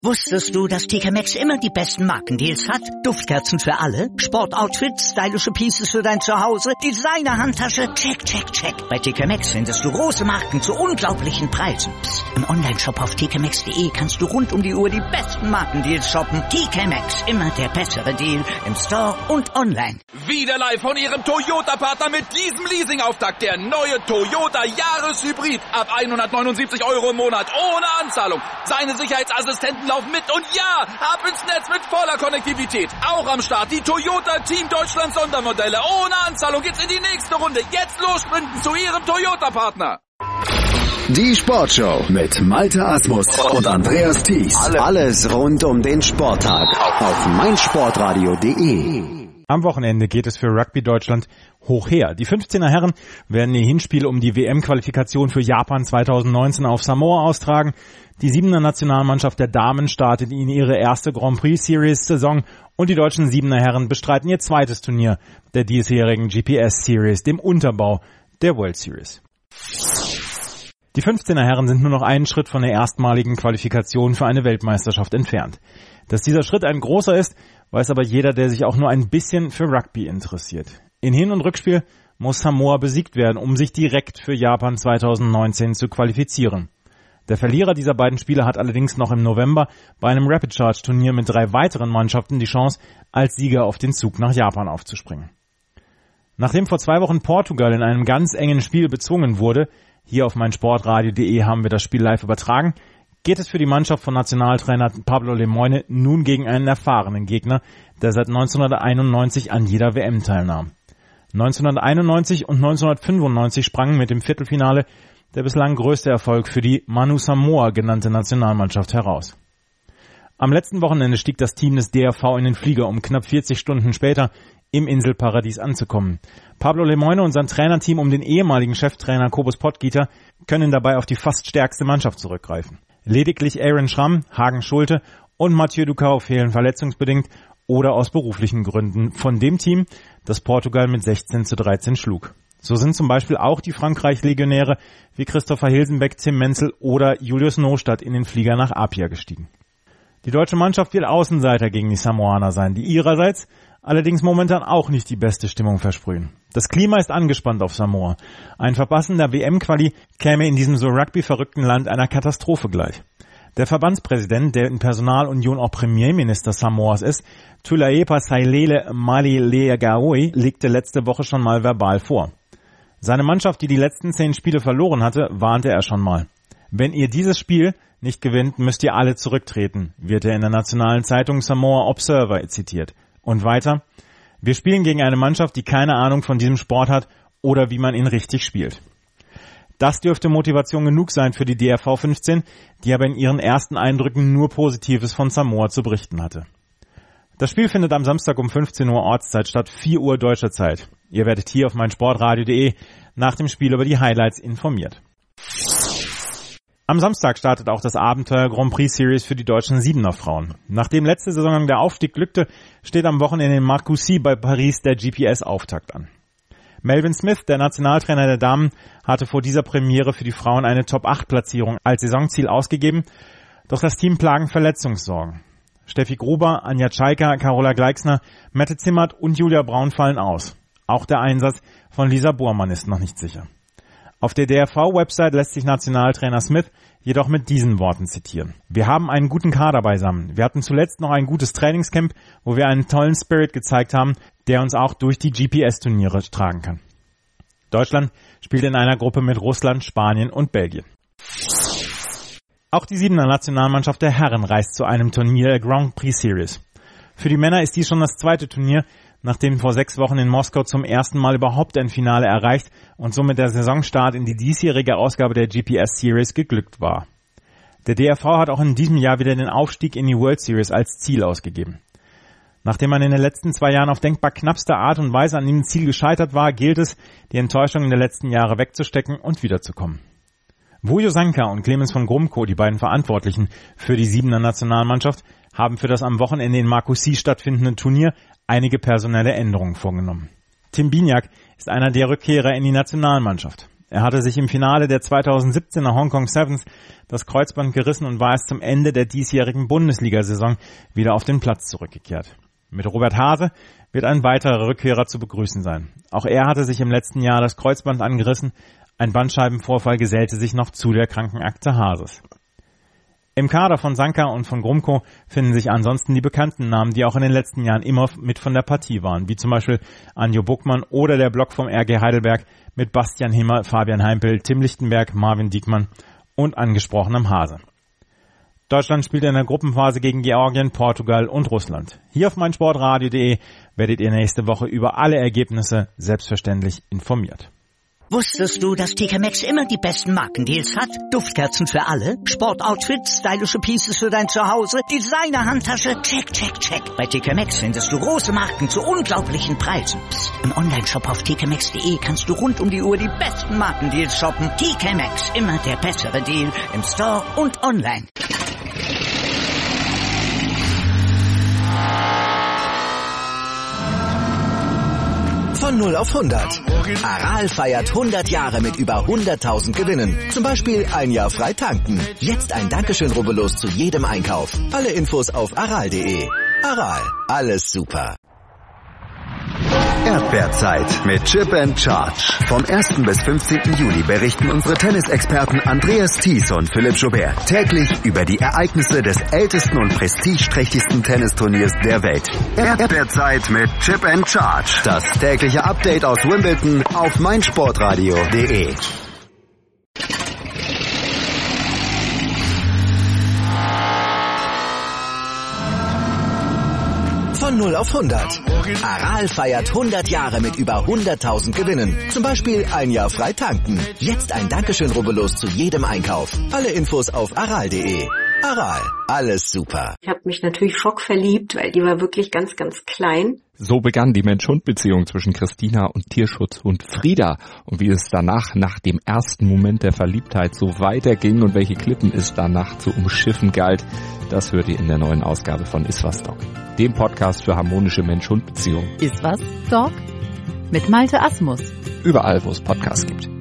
Wusstest du, dass TK Maxx immer die besten Markendeals hat? Duftkerzen für alle, Sportoutfits, stylische Pieces für dein Zuhause, Designer-Handtasche, check, check, check. Bei TK Maxx findest du große Marken zu unglaublichen Preisen. Psst. Im Onlineshop auf tkmaxx.de kannst du rund um die Uhr die besten Markendeals shoppen. TK Maxx, immer der bessere Deal im Store und online. Wieder live von Ihrem Toyota-Partner mit diesem Leasing-Auftakt. Der neue Toyota Jahreshybrid. Ab 179 € im Monat, ohne Anzahlung. Seine Sicherheitsassistenten laufen mit und ja, ab ins Netz mit voller Konnektivität. Auch am Start die Toyota Team Deutschland Sondermodelle. Ohne Anzahlung geht's in die nächste Runde. Jetzt los sprinten zu Ihrem Toyota-Partner. Die Sportshow mit Malte Asmus und Andreas Thies. Alles rund um den Sporttag auf meinsportradio.de. Am Wochenende geht es für Rugby Deutschland hoch her. Die 15er Herren werden ihr Hinspiel um die WM-Qualifikation für Japan 2019 auf Samoa austragen. Die 7er Nationalmannschaft der Damen startet in ihre erste Grand Prix Series Saison und die deutschen 7er Herren bestreiten ihr zweites Turnier der diesjährigen GPS Series, dem Unterbau der World Series. Die 15er Herren sind nur noch einen Schritt von der erstmaligen Qualifikation für eine Weltmeisterschaft entfernt. Dass dieser Schritt ein großer ist, weiß aber jeder, der sich auch nur ein bisschen für Rugby interessiert. In Hin- und Rückspiel muss Samoa besiegt werden, um sich direkt für Japan 2019 zu qualifizieren. Der Verlierer dieser beiden Spiele hat allerdings noch im November bei einem Rapid Charge Turnier mit 3 weiteren Mannschaften die Chance, als Sieger auf den Zug nach Japan aufzuspringen. Nachdem vor 2 Wochen Portugal in einem ganz engen Spiel bezwungen wurde, hier auf meinsportradio.de haben wir das Spiel live übertragen, geht es für die Mannschaft von Nationaltrainer Pablo Lemoine nun gegen einen erfahrenen Gegner, der seit 1991 an jeder WM teilnahm. 1991 und 1995 sprangen mit dem Viertelfinale der bislang größte Erfolg für die Manu Samoa genannte Nationalmannschaft heraus. Am letzten Wochenende stieg das Team des DRV in den Flieger, um knapp 40 Stunden später im Inselparadies anzukommen. Pablo Lemoine und sein Trainerteam um den ehemaligen Cheftrainer Kobus Pottgieter können dabei auf die fast stärkste Mannschaft zurückgreifen. Lediglich Aaron Schramm, Hagen Schulte und Mathieu Ducau fehlen verletzungsbedingt oder aus beruflichen Gründen von dem Team, das Portugal mit 16:13 schlug. So sind zum Beispiel auch die Frankreich-Legionäre wie Christopher Hilsenbeck, Tim Menzel oder Julius Nostadt in den Flieger nach Apia gestiegen. Die deutsche Mannschaft will Außenseiter gegen die Samoaner sein, die ihrerseits allerdings momentan auch nicht die beste Stimmung versprühen. Das Klima ist angespannt auf Samoa. Ein Verpassen der WM-Quali käme in diesem so rugby-verrückten Land einer Katastrophe gleich. Der Verbandspräsident, der in Personalunion auch Premierminister Samoas ist, Tulaepa Sailele Malilegaoi, legte letzte Woche schon mal verbal vor. Seine Mannschaft, die die letzten 10 Spiele verloren hatte, warnte er schon mal. Wenn ihr dieses Spiel nicht gewinnt, müsst ihr alle zurücktreten, wird er in der nationalen Zeitung Samoa Observer zitiert. Und weiter: Wir spielen gegen eine Mannschaft, die keine Ahnung von diesem Sport hat oder wie man ihn richtig spielt. Das dürfte Motivation genug sein für die DRV 15, die aber in ihren ersten Eindrücken nur Positives von Samoa zu berichten hatte. Das Spiel findet am Samstag um 15 Uhr Ortszeit statt, 4 Uhr deutscher Zeit. Ihr werdet hier auf meinsportradio.de nach dem Spiel über die Highlights informiert. Am Samstag startet auch das Abenteuer Grand Prix Series für die deutschen 7er Frauen. Nachdem letzte Saison der Aufstieg glückte, steht am Wochenende in Marcoussis bei Paris der GPS-Auftakt an. Melvin Smith, der Nationaltrainer der Damen, hatte vor dieser Premiere für die Frauen eine Top-8-Platzierung als Saisonziel ausgegeben, doch das Team plagen Verletzungssorgen. Steffi Gruber, Anja Tschaiker, Carola Gleixner, Mette Zimmert und Julia Braun fallen aus. Auch der Einsatz von Lisa Bormann ist noch nicht sicher. Auf der DRV-Website lässt sich Nationaltrainer Smith jedoch mit diesen Worten zitieren: Wir haben einen guten Kader beisammen. Wir hatten zuletzt noch ein gutes Trainingscamp, wo wir einen tollen Spirit gezeigt haben, der uns auch durch die GPS-Turniere tragen kann. Deutschland spielt in einer Gruppe mit Russland, Spanien und Belgien. Auch die 7er Nationalmannschaft der Herren reist zu einem Turnier der Grand Prix Series. Für die Männer ist dies schon das zweite Turnier, nachdem vor 6 Wochen in Moskau zum ersten Mal überhaupt ein Finale erreicht und somit der Saisonstart in die diesjährige Ausgabe der GPS Series geglückt war. Der DRV hat auch in diesem Jahr wieder den Aufstieg in die World Series als Ziel ausgegeben. Nachdem man in den letzten 2 Jahren auf denkbar knappste Art und Weise an dem Ziel gescheitert war, gilt es, die Enttäuschungen der letzten Jahre wegzustecken und wiederzukommen. Vujo Sanka und Clemens von Grumko, die beiden Verantwortlichen für die 7er Nationalmannschaft, haben für das am Wochenende in Marcoussis stattfindende Turnier einige personelle Änderungen vorgenommen. Tim Biniak ist einer der Rückkehrer in die Nationalmannschaft. Er hatte sich im Finale der 2017er Hongkong Sevens das Kreuzband gerissen und war erst zum Ende der diesjährigen Bundesliga-Saison wieder auf den Platz zurückgekehrt. Mit Robert Haase wird ein weiterer Rückkehrer zu begrüßen sein. Auch er hatte sich im letzten Jahr das Kreuzband angerissen. Ein Bandscheibenvorfall gesellte sich noch zu der Krankenakte Haases. Im Kader von Sanka und von Grumko finden sich ansonsten die bekannten Namen, die auch in den letzten Jahren immer mit von der Partie waren, wie zum Beispiel Anjo Buckmann oder der Block vom RG Heidelberg mit Bastian Himmer, Fabian Heimpel, Tim Lichtenberg, Marvin Diekmann und angesprochenem Haase. Deutschland spielt in der Gruppenphase gegen Georgien, Portugal und Russland. Hier auf meinsportradio.de werdet ihr nächste Woche über alle Ergebnisse selbstverständlich informiert. Wusstest du, dass TK Maxx immer die besten Markendeals hat? Duftkerzen für alle, Sportoutfits, stylische Pieces für dein Zuhause, Designer-Handtasche, check, check, check. Bei TK Maxx findest du große Marken zu unglaublichen Preisen. Psst. Im Onlineshop auf tkmaxx.de kannst du rund um die Uhr die besten Markendeals shoppen. TK Maxx, immer der bessere Deal im Store und online. Von 0 auf 100. Aral feiert 100 Jahre mit über 100.000 Gewinnen. Zum Beispiel ein Jahr frei tanken. Jetzt ein Dankeschön, rubbellos zu jedem Einkauf. Alle Infos auf aral.de. Aral, alles super. Erdbeerzeit mit Chip and Charge. Vom 1. bis 15. Juli berichten unsere Tennisexperten Andreas Thies und Philipp Joubert täglich über die Ereignisse des ältesten und prestigeträchtigsten Tennisturniers der Welt. Erdbeerzeit mit Chip and Charge. Das tägliche Update aus Wimbledon auf meinsportradio.de. Von 0 auf 100. Aral feiert 100 Jahre mit über 100.000 Gewinnen. Zum Beispiel ein Jahr frei tanken. Jetzt ein Dankeschön, rubbellos zu jedem Einkauf. Alle Infos auf aral.de. Aral, alles super. Ich habe mich natürlich schockverliebt, weil die war wirklich ganz, ganz klein. So begann die Mensch-Hund-Beziehung zwischen Christina und Tierschutzhund Frieda. Und wie es danach, nach dem ersten Moment der Verliebtheit, so weiterging und welche Klippen es danach zu umschiffen galt, das hört ihr in der neuen Ausgabe von Iswas Dog, dem Podcast für harmonische Mensch-Hund-Beziehungen. Iswas Dog? Mit Malte Asmus. Überall, wo es Podcasts gibt.